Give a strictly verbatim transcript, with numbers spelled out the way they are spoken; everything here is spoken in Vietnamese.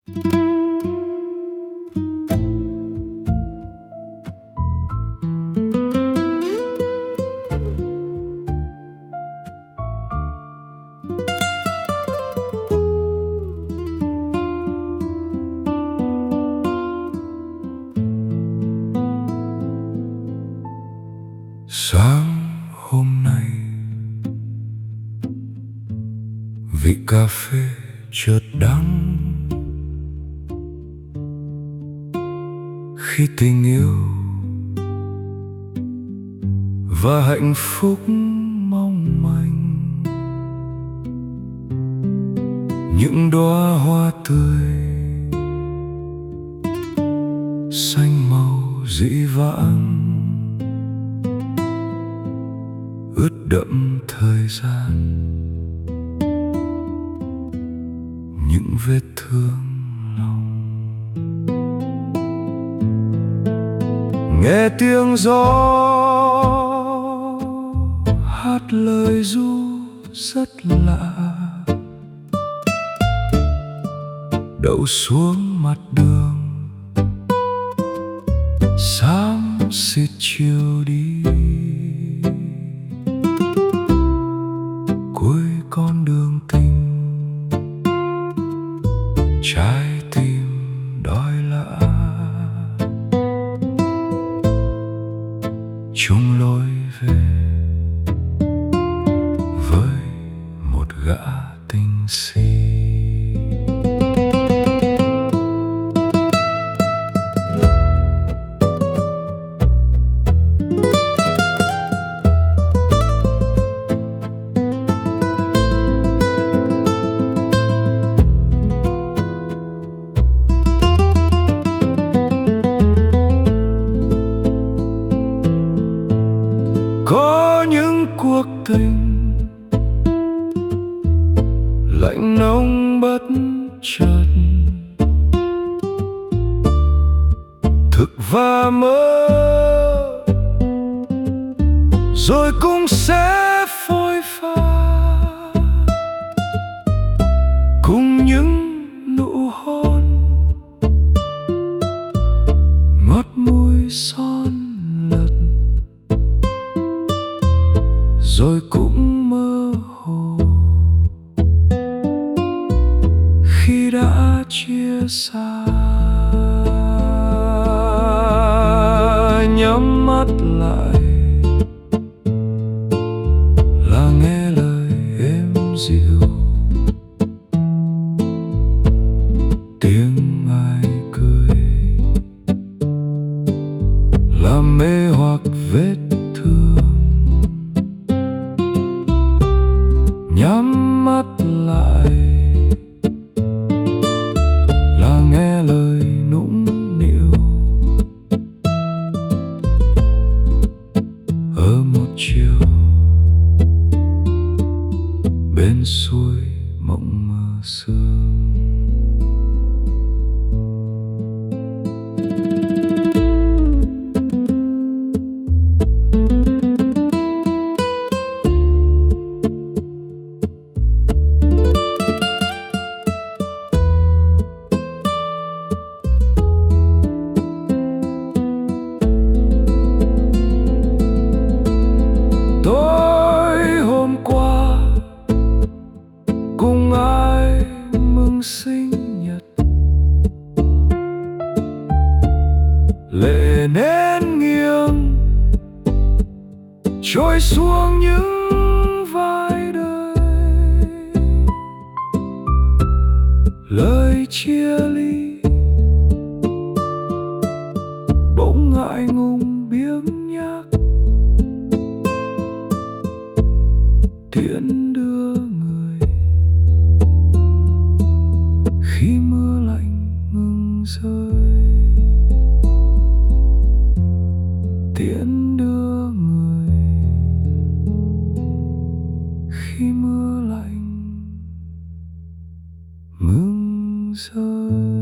Sáng hôm nay vị cà phê chợt đắng, khi tình yêu và hạnh phúc mong manh. Những đóa hoa tươi xanh màu dĩ vãng ướt đẫm thời gian, những vết thương lòng. Nghe tiếng gió hát lời ru rất lạ, đậu xuống mặt đường xám xịt chiều đi. Cuối con đường tình trái tim đói lạ, chung lối về với một gã tình si. Có những cuộc tình lạnh nóng bất chợt, thực và mơ rồi cũng sẽ phôi pha, cùng những nụ hôn ngọt mùi son lật, rồi cũng mơ hồ khi đã chia xa. Nhắm mắt lại là nghe lời êm dịu, tiếng ai cười là mê hoặc vết thương. Nhắm mắt lại là nghe lời nũng nịu ở một chiều bên suối mộng mơ sương. Tối hôm qua cùng ai mừng sinh nhật, lệ nén nghiêng trôi xuống những vai đời. Lời chia ly bỗng ngại ngùng biếng nhác, tiễn đưa người khi mưa lạnh ngừng rơi. Tiễn đưa người khi mưa lạnh ngừng rơi.